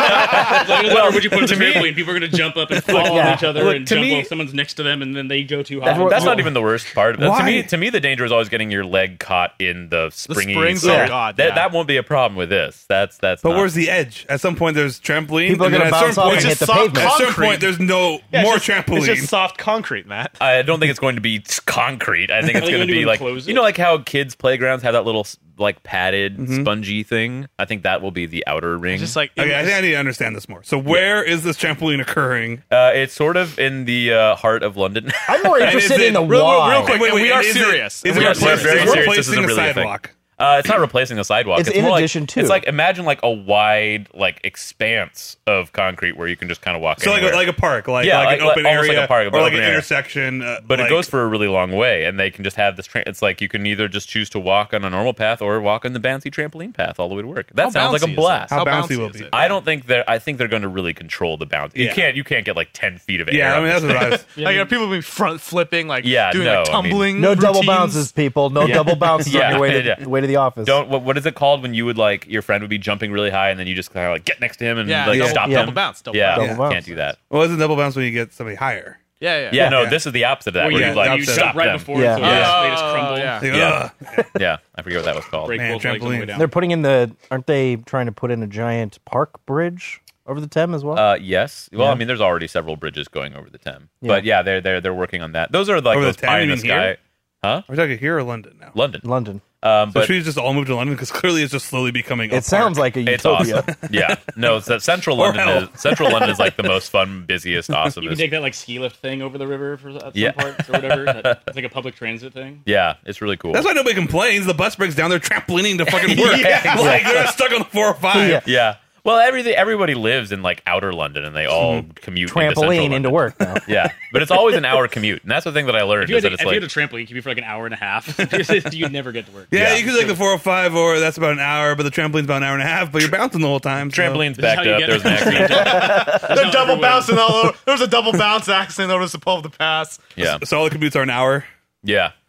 Like, well, would you put a trampoline? People are going to jump up and fall yeah. on each other Look, and to jump me- while someone's next to them, and then they go too high. That's That's what- not even the worst part of it. To Why? me, to me, the danger is always getting your leg caught in the springy. springs, side. oh God, that, yeah. that won't be a problem with this. That's that's. But not- where's the edge? At some point, there's trampoline. People are and then gonna at bounce certain off point- and hit the soft pavement. At a certain concrete. point, there's no Yeah, it's more just- trampoline. It's just soft concrete, Matt. I don't think it's going to be concrete. I think it's Are they going to gonna be do like enclose you it? know, like how kids' playgrounds have that little like padded Mm-hmm. spongy thing. I think that will be the outer ring. Just like Okay, I think I need to understand this more. So where is this trampoline occurring? uh, it's sort of in the uh, heart of London. I'm more And is interested it- in the real- real- why. real quick, wait, And wait, we are is it- serious. Is And it we are replacing- very is it serious. This is replacing a a really thing. sidewalk? Uh, it's not replacing the sidewalk. It's It's, in more addition like, to. It's like imagine like a wide like expanse of concrete where you can just kind of walk. So like a, anywhere. like a park, like, Yeah, like, like- an open like- almost area, like a park, but or like open an area. intersection. Uh, But like, it goes for a really long way, and they can just have this. Tra- it's like you can either just choose to walk on a normal path or walk on the bouncy trampoline path all the way to work. That How sounds like bouncy a is blast. it? How bouncy will is be? it? I don't think they're. I think they're going to really control the bounce. You Yeah. can't. You can't get like ten feet of air. Yeah, I on mean this that's what I was. Like are people be front flipping, like Yeah, doing no, like I mean- tumbling. No double routines? bounces, people. No double bounces Yeah, on your way to, yeah. way to the office. Don't. What, what is it called when you would like your friend would be jumping really high and then you just kind of like get next to him and Yeah, like double, stop yeah. him? double bounce. Double yeah, bounce. Double bounce. can't do that. Well, isn't double bounce when you get somebody higher? Yeah, yeah. Yeah, no, Yeah. this is the opposite of that. Well, where yeah, you like the you opposite. jump stop right them. before, Yeah. so Yeah. they just- they just Oh, crumble. yeah. Like, Yeah. ugh. Yeah, I forget what that was called. Break Man, both legs on the way trampoline. down. They're putting in the. Aren't they trying to put in a giant park bridge over the Thames as well? Uh, yes. Well, Yeah. I mean, there's already several bridges going over the Thames, Yeah. but yeah, they're they're they're working on that. Those are like Over the those pie in the Thames, you mean sky. here? Huh? We're talking here or London now. London. London. Um, So but should we just all move to London? Because clearly it's just slowly becoming. a It sounds park. like a it's utopia. awesome. Yeah. No, so central Or London hell. is central London is like the most fun, busiest, You can awesomest. take that like ski lift thing over the river for at some Yeah. parts or whatever. That- It's like a public transit thing. Yeah, it's really cool. That's why nobody complains. The bus breaks down. They're trampolining to fucking work. Yeah, Like they're not stuck on the four or five. Yeah. yeah. Well, everything everybody lives in like outer London, and they all commute into central Trampoline London. into work now. Yeah, but it's always an hour commute, and that's the thing that I learned If you is had, that to, it's if you like had a trampoline, it could be for like an hour and a half. You'd never get to work. Yeah, Yeah. you could do like the four or five, or that's about an hour, but the trampoline's about an hour and a half. But you're bouncing the whole time. so- trampoline's This is how backed you up. get There's it. an accident. They're double everyone. bouncing all over. There was a double bounce accident over Sepulveda Pass. Yeah, So all the commutes are an hour. yeah.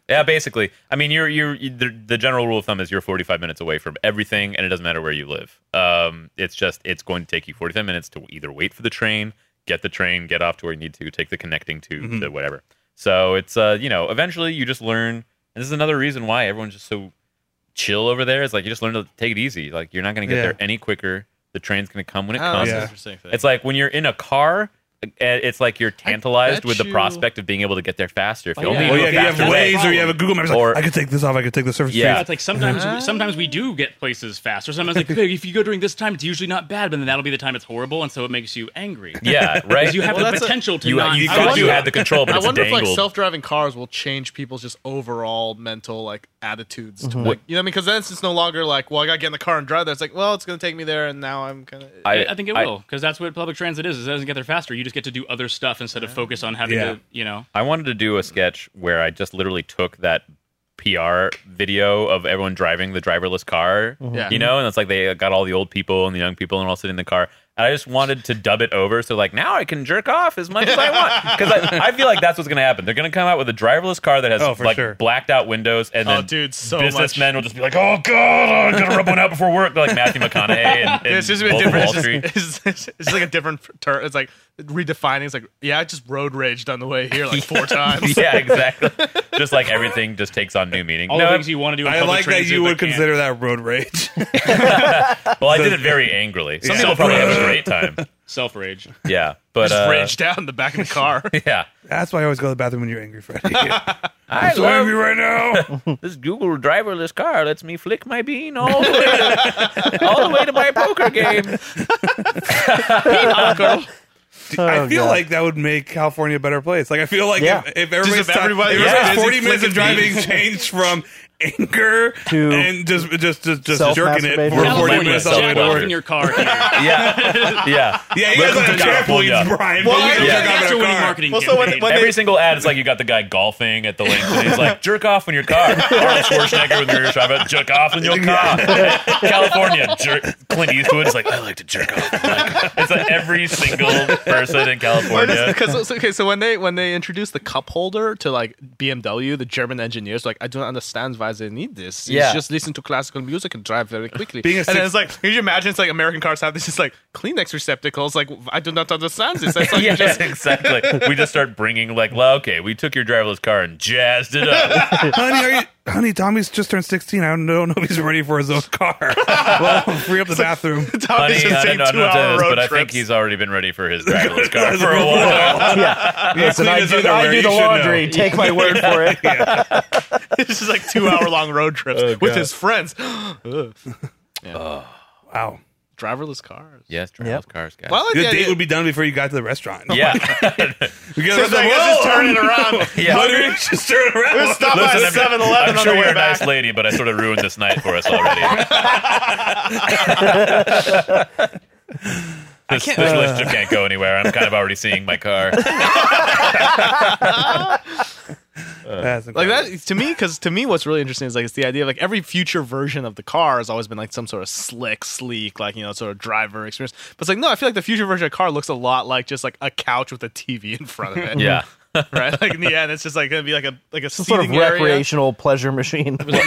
Yeah, basically. I mean, you're you're you, the, the general rule of thumb is you're forty-five minutes away from everything, and it doesn't matter where you live. Um, it's just it's going to take you forty-five minutes to either wait for the train, get the train, get off to where you need to, take the connecting tube Mm-hmm. to whatever. So it's uh, you know, eventually you just learn, and this is another reason why everyone's just so chill over there. Is like you just learn to take it easy. Like you're not going to get Yeah. there any quicker. The train's going to come when it Oh, comes. that's Yeah. interesting. It's like when you're in a car. uh, It's like you're tantalized bet with the you- prospect of being able to get there faster. If you Oh, only yeah. knew Oh a yeah, you have faster way. Waze or you have a Google Maps. Like, Or- I could take this off. I could take the surface Yeah. streets. Yeah, it's like sometimes sometimes we do get places faster. Sometimes like hey, if you go during this time, it's usually not bad, but then that'll be the time it's horrible, and so it makes you angry. Yeah, right. Because you have Well, the that's a- potential to you, not. you I thought wonder- you had the control, but I it's wonder if like dangled. self-driving cars will change people's just overall mental like attitudes. Mm-hmm. To, like, you know what I mean? Because then it's just no longer like, well, I gotta get in the car and drive there. It's like, well, it's gonna take me there, and now I'm kind of. I, I think it will, because that's what public transit is. Is it doesn't get there faster. You just get to do other stuff instead of focus on having Yeah. to, you know. I wanted to do a sketch where I just literally took that P R video of everyone driving the driverless car, Yeah. you know, and it's like they got all the old people and the young people and all sitting in the car. And I just wanted to dub it over, so like now I can jerk off as much as I want, because I, I feel like that's what's going to happen. They're going to come out with a driverless car that has Oh, for like sure. blacked out windows, and Oh, then dude, so businessmen much. will just be like, "Oh God, I gotta rub one out before work." They're like Matthew McConaughey and, and It's just a bit Wolf of different. Wall It's Street. just, it's, it's just like a different term. It's like redefining. It's like, yeah, I just road raged on the way here like four times. Yeah, exactly. Just like everything just takes on new meaning. All No, the things you want to do in I public like that transit you would can't. consider that road rage. well, I did it very angrily. Some Yeah. people probably have a great time. Self-rage. Yeah, but Just uh, raged out in the back of the car. yeah. That's why I always go to the bathroom when you're angry, Freddie. I I'm so angry right now. this Google driverless car lets me flick my bean all the way to, all the way to my poker game. I feel God. like that would make California a better place. Like I feel like Yeah. if, if everybody's if ti- everybody if was everybody's busy forty minutes of flicking driving beans. changed from anger To and just just just, just jerking it self-masturbation. for forty California, minutes all the way jack to off work. in your car here. Yeah, yeah. Yeah, you guys Welcome like to California. trampolines, Brian. Well, but we I- don't yeah, jerk off That's in a our winning car. marketing Well, so when- campaign. when Every they- single ad, it's like you got the guy golfing at the links, and he's like, "Jerk off in your car." Arnold Schwarzenegger with Maria Shriver, "Jerk off in your car." California, jerk. Clint Eastwood is like, "I like to jerk off." Like, it's like every single person in California. Because okay, so when they when they introduced the cup holder to like B M W, the German engineers were like, I don't understand why they need this. You Yeah. just listen to classical music and drive very quickly. Being a and then six- it's like, can you imagine? It's like American cars have this just like Kleenex receptacles. Like I do not understand this. It's like Yeah, you just exactly. We just start bringing like, well, okay, we took your driverless car and jazzed it up. honey, are you, honey, Tommy's just turned sixteen. I don't know, know if he's ready for his own car. Well, free up the bathroom. Tommy's Honey, just I don't taking know, I two don't know hour this, road but I trips. think he's already been ready for his driverless car for a while. yeah. Listen, I clean his do, the, I underwear, do you the should know. laundry. Take my word for it. It's just like two hour long road trips Oh, with God. his friends. Ugh. Wow. Driverless cars. Yes, driverless Yep. cars, guys. Well, I like The the date idea- would be done before you got to the restaurant. yeah. We get to the It's restaurant. like, it's just turning around. Yeah. Hungry? Just turn around. Stop by Listen, I'm- seven I'm eleven on sure the you're way a back. nice lady, but I sort of ruined this night for us already. This, this relationship can't go anywhere. I'm kind of already seeing my car. That's Like incredible. that to me, because to me, what's really interesting is like it's the idea of like every future version of the car has always been like some sort of slick, sleek, like you know, sort of driver experience. But it's like no, I feel like the future version of the car looks a lot like just like a couch with a T V in front of it. Yeah. right. Like in the end, it's just like gonna be like a like a Some sort of seating area. recreational pleasure machine. I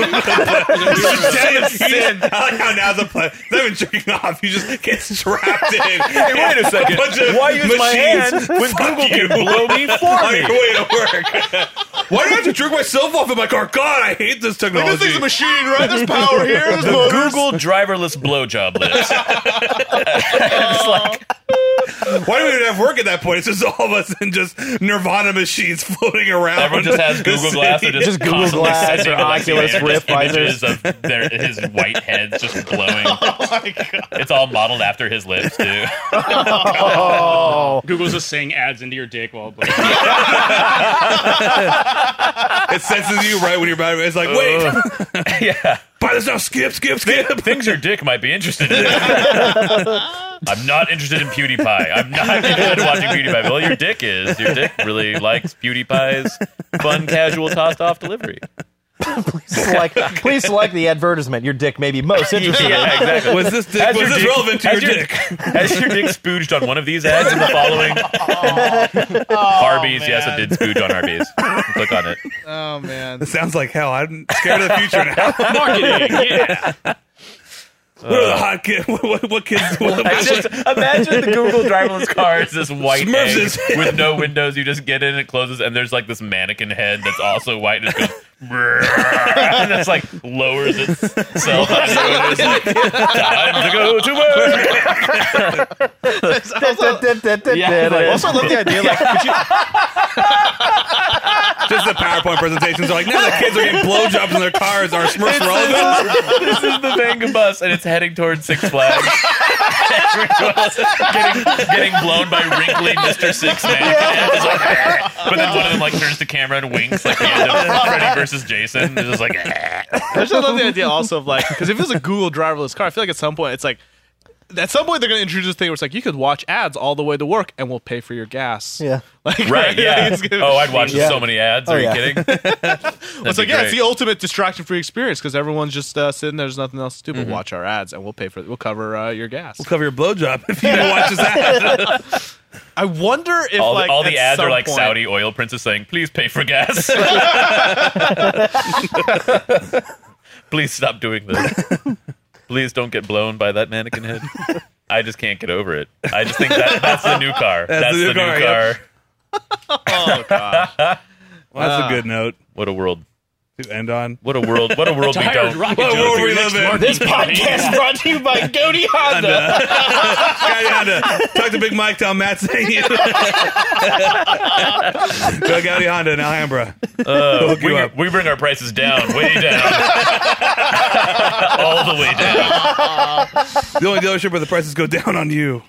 like how now's a play. Not even jerking off. You just get strapped in. Hey, wait a second. Why use my hand when Google can blow me for On me? your way to work. Why do I have to jerk myself off in my car? God, I hate this Like, technology. this thing's a machine, right? There's power here. There's The motors. Google driverless blowjob list. It's like, Why do we even have work at that point? It's just all of us in just Nirvana machines floating around. everyone just has the Google Glass. They're city. just, Just Google constantly Glass sending or to, like, Oculus the air, Rift just images visors. of their, his white heads just glowing. It's all modeled after his lips, too. Oh, Google's just saying ads into your dick while It senses you right when you're about to. It's like, wait, Yeah. buy this now. Skip, skip, skip. Things your dick might be interested in. I'm not interested in PewDiePie. I'm not interested in watching PewDiePie. Well, your dick is. Your dick really likes PewDiePie's fun, casual, tossed-off delivery. please select, please select the advertisement your dick may be most interested in. Yeah, exactly. Was this dick, Has was your this dick- relevant to has your your- dick? Has your dick spooged on one of these ads in the following? Arby's, yes, it did spooge on Arby's. Click on it. Oh man. This sounds like hell. I'm scared of the future now. Marketing, yeah. What are the hot kids? What, what, what kids? What, I just imagine the Google driverless car is this white Smurfs egg with no windows. You just get in, it closes, and there's like this mannequin head that's also white, and it goes, and it's like lowers itself. And it's like, time to go to work. I also love the idea. Like, could you, just the PowerPoint presentations are like, now the kids are getting blowjobs in their cars. Are Smurfs relevant? This is the Venga bus, and it's heading towards Six Flags. Everyone's getting, getting blown by wrinkly Mister Six Man. But then one of them like turns to camera and winks like the end of Freddy versus Jason. It's just like, I just love the idea also of like, because if it's a Google driverless car, I feel like at some point it's like, at some point they're going to introduce a thing where it's like you could watch ads all the way to work and we'll pay for your gas. Yeah. Like, right, yeah. It's gonna- Oh, I'd watch Yeah. so many ads. Oh, Are you yeah. kidding? It's like, yeah, it's the ultimate distraction-free experience because everyone's just uh, sitting there. There's nothing else to do but Mm-hmm. watch our ads, and we'll pay for it. We'll cover uh, your gas. We'll cover your blowjob if you don't watch this ad. I wonder if all the, like all the at ads are some like point- Saudi oil princes saying, please pay for gas. Please stop doing this. Please don't get blown by that mannequin head. I just can't get over it. I just think that that's the new car. That's, the new car. yep. Oh god. Well, that's a good note What a world. to end on. What a world. What a world we Tired don't. rocket What joke world for we your live next in. marketing This podcast brought to you by Goaty Honda. Guy Honda. Talk to Big Mike. Tell Matt saying you. Go Gaudi Honda in Alhambra. Uh, Hook you we, up. we bring our prices down, way down. All the way down. The only dealership where the prices go down on you.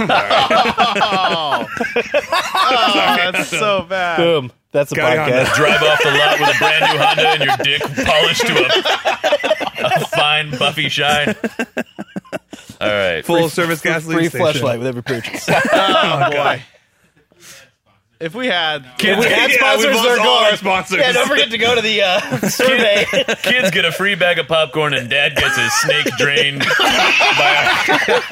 Oh, that's so bad. Boom. That's a Goaty Honda. podcast. Drive off the lot with a brand new Honda and your dick polished to a, a fine, buffy shine. All right. Full service gasoline Free station. flashlight with every purchase. Oh boy. If we had, If we had Yeah, sponsors, we lost they're all gone. our sponsors. Yeah, don't forget to go to the uh, survey. Kids get a free bag of popcorn and dad gets his snake drained by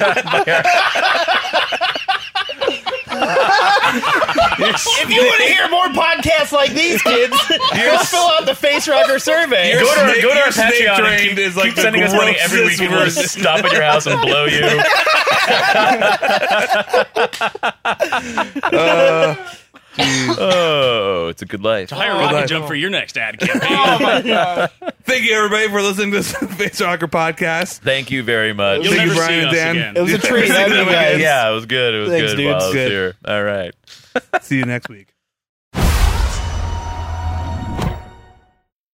If you want to hear more podcasts like these kids, go fill out the Face Rocker survey. Your Go to our, snake- go to our your snake Patreon and drained keep, is like keep the sending us money every week. grossest We'll version. just stop at your house and blow you. Oh, it's a good life. Hire life. rocket jump for your next ad campaign. Thank you, everybody, for listening to this Face Rocker podcast. Thank you very much. You'll Thank you, never Brian see and us Dan. again. It was a treat having you guys. Yeah, it was good. It was Thanks, good dudes. while I was Good. here. All right. See you next week.